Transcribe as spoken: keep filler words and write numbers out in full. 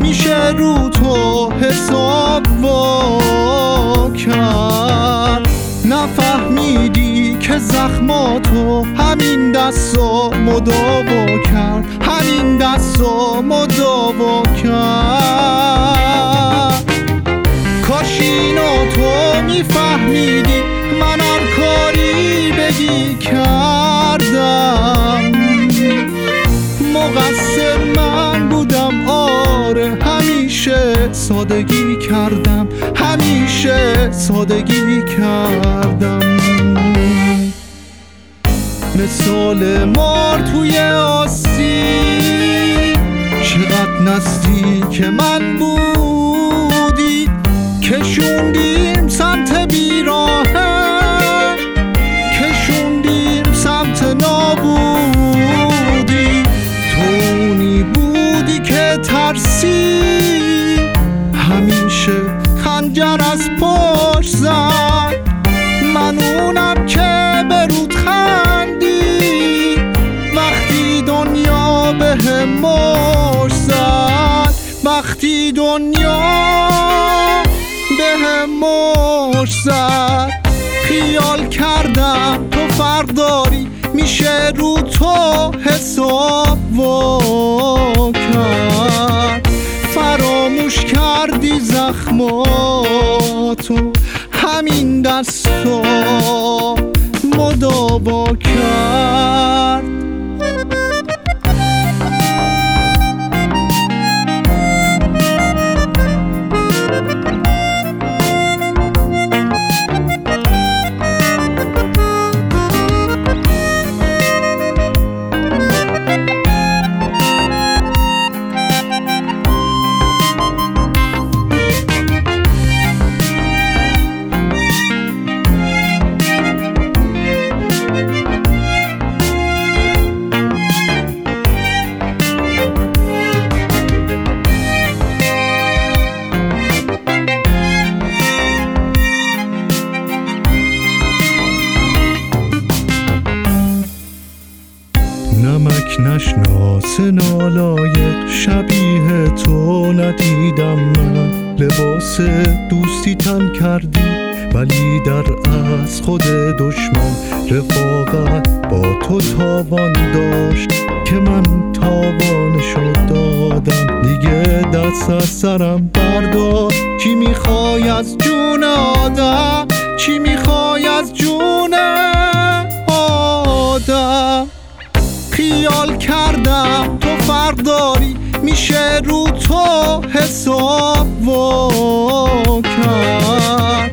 میشه رو تو حساب وا کرد. نفهمیدی که زخماتو همین دستا مداوا کرد، همین دستا مداوا کرد. کاش اینو تو میفهمیدی من هر کاری بگی کردم. مقصر من بودم آره، همیشه سادگی کردم، همیشه سادگی کردم. مثال مار توی آسیب، چقدر نزدیک من بودی، کشوندیم سمت بیراهه، کشوندیم سمت نابودی. تونی بودی که ترسی، همیشه خنجر از پشت زد. من اونم که برود خندی، وقتی دنیا به هم مشت زد، وقتی دنیا به هم مشت زد. خیال کردم تو فرداری میشه رو تو حساب وا کرد. فراموش کردی زخماتو همین دستا مداوا کرد. نمک نشناس نالایق، شبیه تو ندیدم من. لباس دوستی تن کردی ولی در از خود دشمن. رفاقت با تو تاوان داشت که من تاوانشو دادم. دیگه دست از سرم بردار، چی میخوای از جون آدم، چی میخوای از جون آدم. خیال کردم تو فرداری میشه رو تو حساب وا کرد.